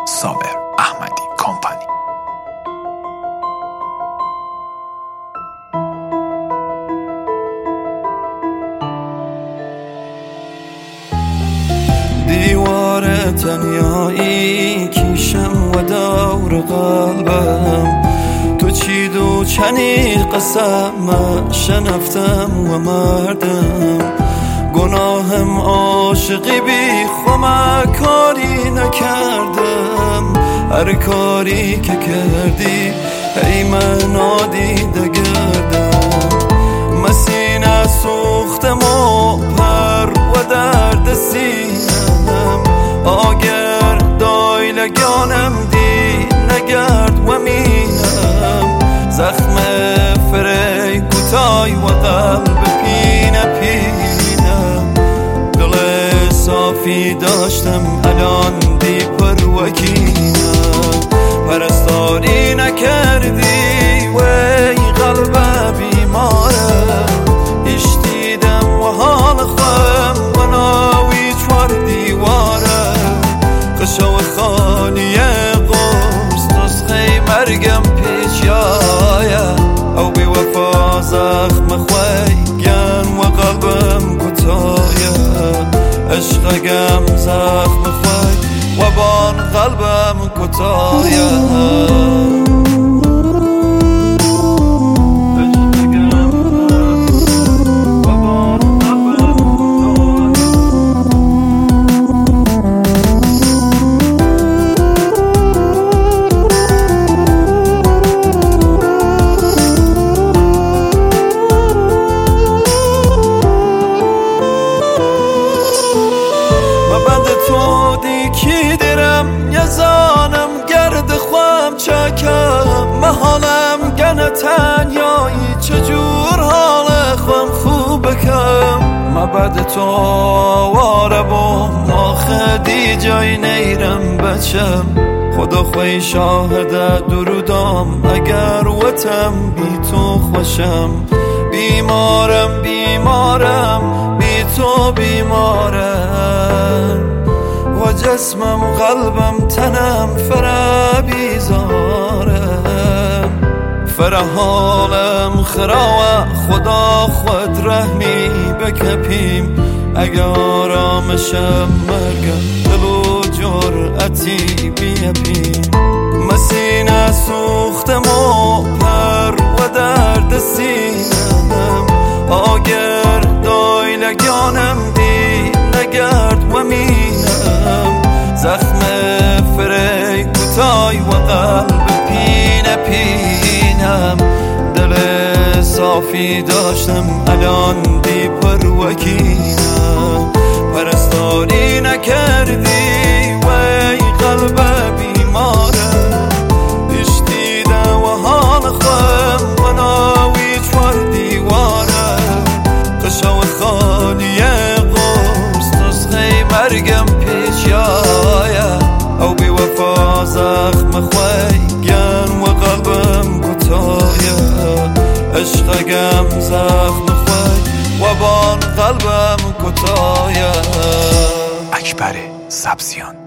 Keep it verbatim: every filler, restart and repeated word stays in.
صابر احمدی کمپانی. دیوار تنیایی کیشم و دور قلبم، تو چید و چنی قسم شنفتم و مردم. گناهم عاشقی بی خمه کاری نکردم، هر کاری که کردی ای من نادیده گردم. مسینه سوختم و پر و درد سینم، آگر دای لگانم دی نگرد و مینم. زخم فری کتای و قلب پینه پینم، دل صافی داشتم الان دی پر و کینم. پرستاری نکردی وی قلب بیمارم، اشتیدم و حال خوام و ناوی چوار دیوارم. قشو خالی قرص نسخه مرگم پیش یایم، او بی وفا زخم خویگن و قلبم کتایم. عشقگم زخم خوی و بان قلبم کتایم. تو دیکی درم یزانم گرد خوام چکم، محالم گنه تنیایی چجور حال خوام خوب بکم. مبد تو آواره بوم آخه دی جای نیرم بچم، خدا خوی شاهده درودام اگر وطم بی تو خوشم. بیمارم بیمارم بی تو بیمارم، و جسمم قلبم تنم فرا بیزارم. فرا حالم خراوه خدا خود رحمی بکپیم، اگه آرامشم مرگم دل و جرعتی بیپیم. مسینه سوختم و پر و درد سینم، آگر دای لگانم دی نگرد و مینم. زخم فری کتای و قلب پینه پینم، دل صافی داشتم الان دی پر و کینم. پرستاری نکردی وی قلب بیمارم، اشتیده و حال خوام و ناوی چوار دیوارم. قشو خالی قرص نسخه مرگم پیش یایم، او بی وفا زخم خویگن و قلبم کتایم. عشقگم زخم خوی و بان قلبم کتایم. اکبر سبزیان.